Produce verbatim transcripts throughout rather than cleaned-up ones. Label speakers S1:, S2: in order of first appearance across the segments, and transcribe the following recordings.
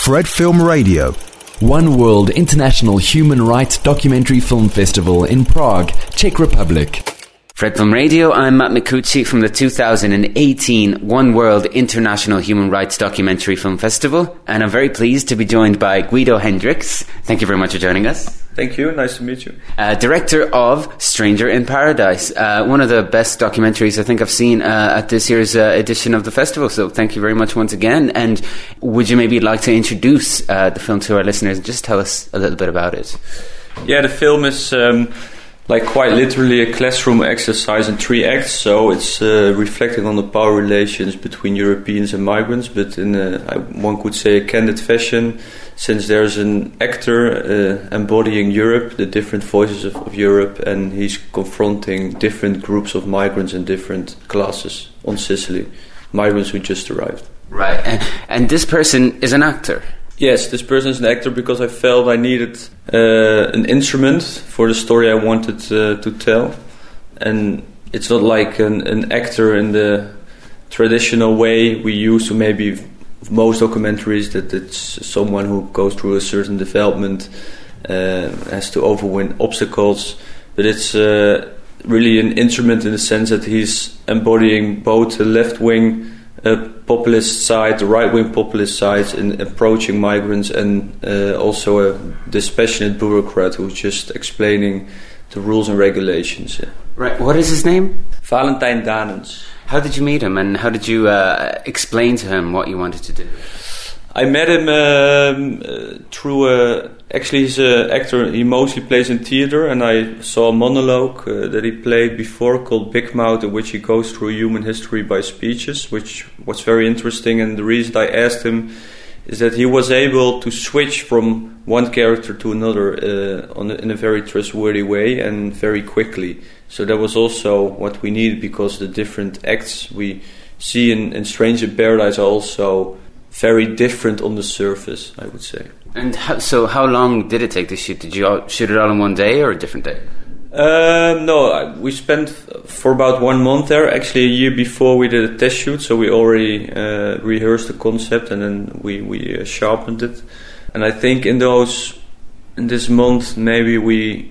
S1: Fred Film Radio.
S2: One World International Human Rights Documentary Film Festival in Prague, Czech Republic.
S3: Fred Film Radio, I'm Matt Micucci from the two thousand eighteen One World International Human Rights Documentary Film Festival, and I'm very pleased to be joined by Guido Hendricks. Thank you very much for joining us.
S4: Thank you, nice to meet you.
S3: Uh, director of Stranger in Paradise, uh, one of the best documentaries I think I've seen uh, at this year's uh, edition of the festival, so thank you very much once again. And would you maybe like to introduce uh, the film to our listeners and just tell us a little bit about it?
S4: Yeah, the film is... Um, like quite literally a classroom exercise in three acts, so it's uh, reflecting on the power relations between Europeans and migrants, but in a, one could say a candid fashion, since there's an actor uh, embodying Europe, the different voices of, of Europe, and he's confronting different groups of migrants in different classes on Sicily, migrants who just arrived.
S3: Right, and, and this person is an actor?
S4: Yes, this person is an actor because I felt I needed uh, an instrument for the story I wanted uh, to tell. And it's not like an, an actor in the traditional way we use to maybe most documentaries, that it's someone who goes through a certain development, uh, has to overwin obstacles. But it's uh, really an instrument in the sense that he's embodying both the left-wing Uh, populist side, the right-wing populist side in approaching migrants, and uh, also a dispassionate bureaucrat who's just explaining the rules and regulations. Yeah.
S3: Right. What is his name?
S4: Valentijn Danens.
S3: How did you meet him, and how did you uh, explain to him what you wanted to do?
S4: I met him um, uh, through a... Actually, he's an actor. He mostly plays in theater, and I saw a monologue uh, that he played before called Big Mouth, in which he goes through human history by speeches, which was very interesting. And the reason I asked him is that he was able to switch from one character to another uh, on a, in a very trustworthy way and very quickly. So that was also what we needed, because the different acts we see in, in Stranger in Paradise are also very different on the surface, I would say.
S3: And how, so how long did it take to shoot? Did you all, shoot it all in one day or a different day?
S4: Um, no, we spent for about one month there. Actually, a year before we did a test shoot, so we already uh, rehearsed the concept, and then we, we uh, sharpened it. And I think in those, in this month, maybe we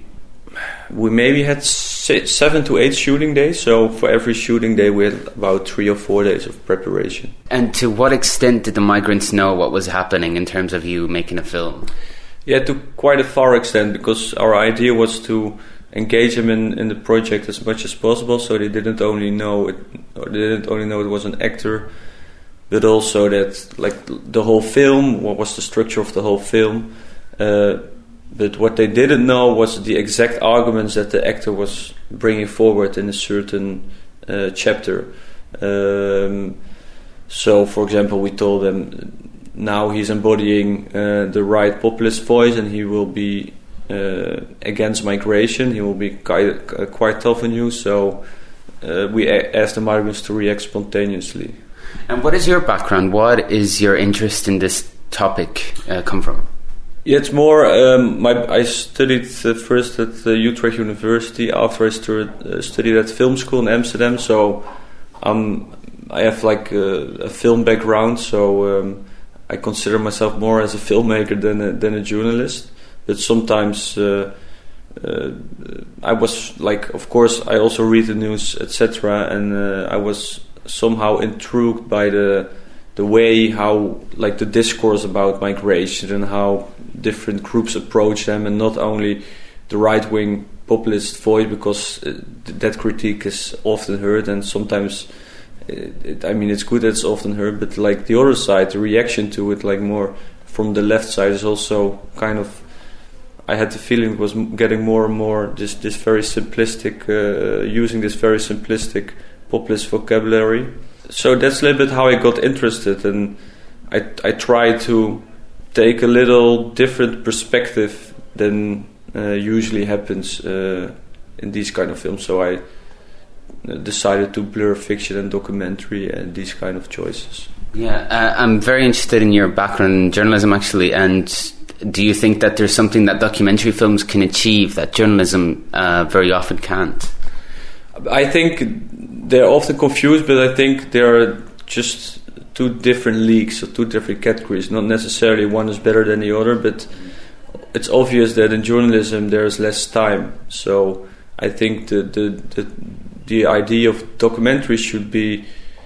S4: we maybe had six, seven to eight shooting days. So for every shooting day, we had about three or four days of preparation.
S3: And to what extent did the migrants know what was happening in terms of you making a film?
S4: Yeah, to quite a far extent, because our idea was to engage them in, in the project as much as possible. So they didn't only know it, or they didn't only know it was an actor, but also that like the whole film, what was the structure of the whole film. Uh, But what they didn't know was the exact arguments that the actor was bringing forward in a certain uh, chapter. Um, so, for example, we told them now he's embodying uh, the right populist voice, and he will be uh, against migration. He will be quite, uh, quite tough on you. So uh, we a- asked the migrants to react spontaneously.
S3: And what is your background? What is your interest in this topic uh, come from?
S4: Yeah, it's more. Um, my, I studied uh, first at uh, Utrecht University. After I stud, uh, studied at film school in Amsterdam, so um, I have like a, a film background. So um, I consider myself more as a filmmaker than a, than a journalist. But sometimes uh, uh, I was like, of course, I also read the news, et cetera. And uh, I was somehow intrigued by the the way how like the discourse about migration and how different groups approach them, and not only the right-wing populist voice, because uh, that critique is often heard, and sometimes it, it, I mean it's good that it's often heard, but like the other side, the reaction to it, like more from the left side, is also kind of, I had the feeling it was getting more and more this this very simplistic, uh, using this very simplistic populist vocabulary. So that's a little bit how I got interested, and I I try to take a little different perspective than uh, usually happens uh, in these kind of films. So I decided to blur fiction and documentary and these kind of choices.
S3: Yeah, uh, I'm very interested in your background in journalism, actually. And do you think that there's something that documentary films can achieve that journalism uh, very often can't?
S4: I think they're often confused, but I think they're just two different leagues or two different categories. Not necessarily one is better than the other, but it's obvious that in journalism there's less time. So I think the the the, the idea of documentary should be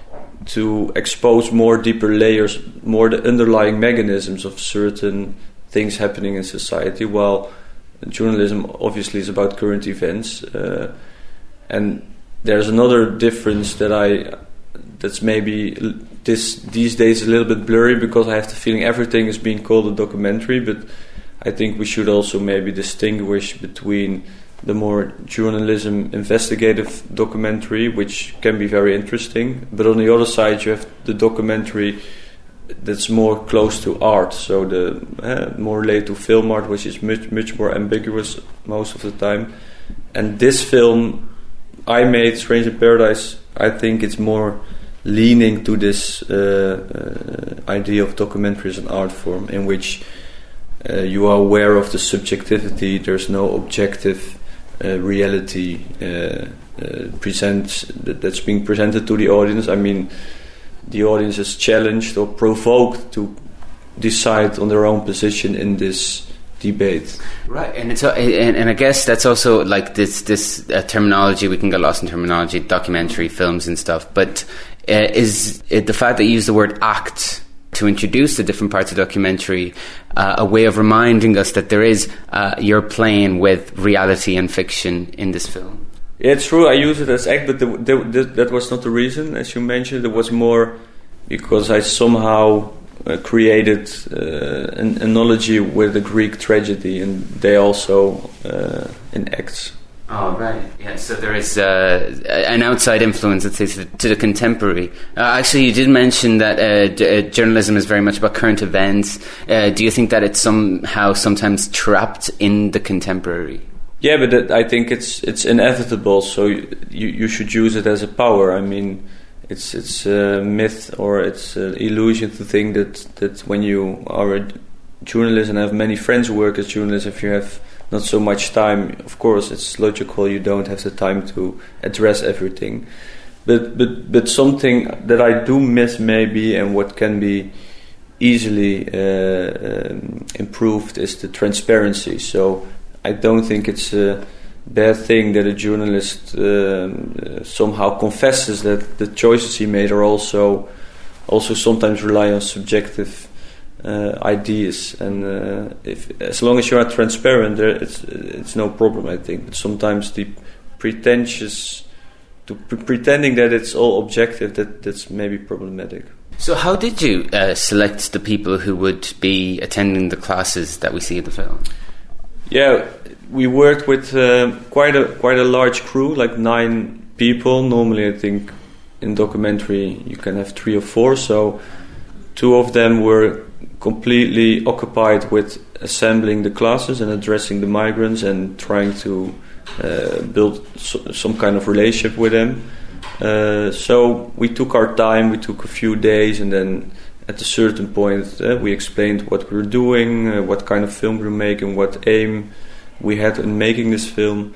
S4: to expose more deeper layers, more the underlying mechanisms of certain things happening in society, while journalism obviously is about current events. Uh, and there's another difference that I that's maybe this these days a little bit blurry, because I have the feeling everything is being called a documentary, but I think we should also maybe distinguish between the more journalism investigative documentary, which can be very interesting, but on the other side you have the documentary that's more close to art, so the uh, more related to film art, which is much much more ambiguous most of the time. And this film I made, Stranger in Paradise, I think it's more leaning to this uh, uh, idea of documentary as an art form, in which uh, you are aware of the subjectivity. There's no objective uh, reality uh, uh, present that, that's being presented to the audience. I mean, the audience is challenged or provoked to decide on their own position in this debate.
S3: Right, and it's uh, and, and I guess that's also like this this uh, terminology. We can get lost in terminology, documentary films and stuff. But uh, is it the fact that you use the word act to introduce the different parts of documentary uh, a way of reminding us that there is uh, you're playing with reality and fiction in this film?
S4: Yeah, it's true. I use it as act, but the, the, the, that was not the reason, as you mentioned. It was more because I somehow uh, created uh, an analogy with the Greek tragedy, and they also uh, enact.
S3: Oh, right. Yeah, so there is uh, an outside influence, let's say, to the, to the contemporary. Uh, actually, you did mention that uh, d- uh, journalism is very much about current events. Uh, do you think that it's somehow sometimes trapped in the contemporary?
S4: Yeah, but it, I think it's it's inevitable. So you, you you should use it as a power. I mean, it's it's a myth or it's an illusion to think that that when you are a journalist and have many friends who work as journalists, if you have not so much time, of course, it's logical you don't have the time to address everything. But but but something that I do miss maybe, and what can be easily uh, um, improved, is the transparency. So I don't think it's a bad thing that a journalist um, uh, somehow confesses that the choices he made are also also sometimes rely on subjective uh, ideas. And uh, if as long as you are transparent, there it's it's no problem, I think. But sometimes the pretentious to pre- pretending that it's all objective, that that's maybe problematic.
S3: So how did you uh, select the people who would be attending the classes that we see in the film?
S4: Yeah, we worked with uh, quite a quite a large crew, like nine people. Normally, I think in documentary you can have three or four. So two of them were completely occupied with assembling the classes and addressing the migrants and trying to uh, build so, some kind of relationship with them. Uh, so we took our time. We took a few days, and then at a certain point, uh, we explained what we were doing, uh, what kind of film we were making, what aim we had in making this film.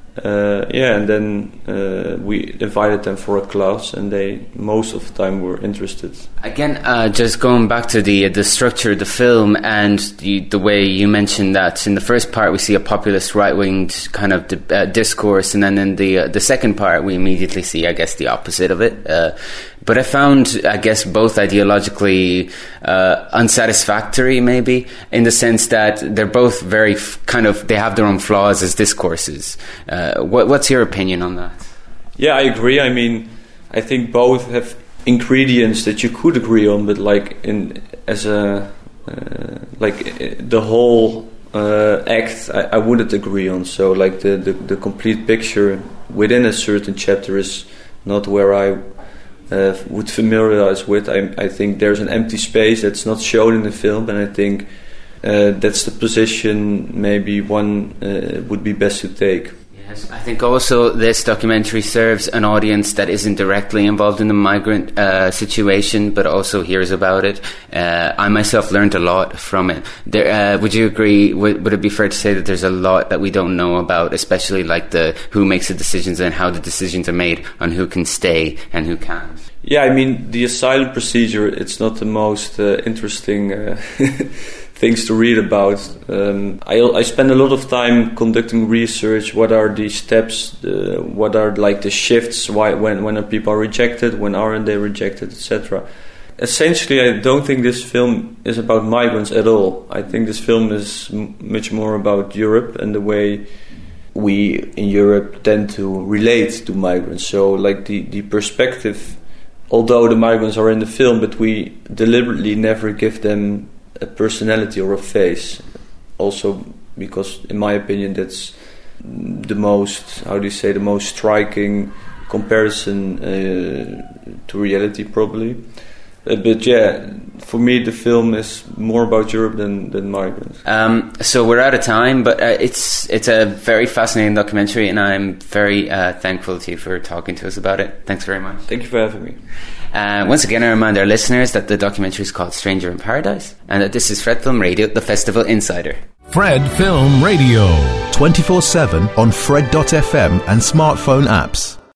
S4: Uh, yeah, and then uh, we invited them for a class, and they most of the time were interested.
S3: Again, uh, just going back to the the structure of the film and the, the way you mentioned that in the first part we see a populist right-winged kind of di- uh, discourse, and then in the uh, the second part we immediately see, I guess, the opposite of it. Uh, But I found, I guess, both ideologically uh, unsatisfactory, maybe, in the sense that they're both very f- kind of, they have their own flaws as discourses. Uh, what, what's your opinion on that?
S4: Yeah, I agree. I mean, I think both have ingredients that you could agree on, but like in as a uh, like the whole uh, act, I, I wouldn't agree on. So like the, the the complete picture within a certain chapter is not where I Uh, would familiarize with. I, I think there's an empty space that's not shown in the film, and I think uh, that's the position maybe one uh, would be best to take.
S3: Yes, I think also this documentary serves an audience that isn't directly involved in the migrant uh, situation, but also hears about it. Uh, I myself learned a lot from it. There, uh, would you agree? Would, would it be fair to say that there's a lot that we don't know about, especially like the who makes the decisions and how the decisions are made on who can stay and who can't?
S4: Yeah, I mean, the asylum procedure, it's not the most uh, interesting uh, things to read about. Um, I, I spend a lot of time conducting research. What are the steps? Uh, what are like the shifts? Why, when, when are people rejected? When aren't they rejected, et cetera. Essentially, I don't think this film is about migrants at all. I think this film is m- much more about Europe and the way we in Europe tend to relate to migrants. So, like the, the perspective, although the migrants are in the film, but we deliberately never give them a personality or a face. Also, because in my opinion, that's the most, how do you say, the most striking comparison uh, to reality, probably. Uh, but yeah, for me the film is more about Europe than, than migrants.
S3: Um, so we're out of time, but uh, it's it's a very fascinating documentary, and I'm very uh, thankful to you for talking to us about it. Thanks very much.
S4: Thank you for having me.
S3: Uh, once again, I remind our listeners that the documentary is called Stranger in Paradise, and that this is Fred Film Radio, the Festival Insider.
S1: Fred Film Radio.
S5: twenty-four seven on Fred dot f m and smartphone apps.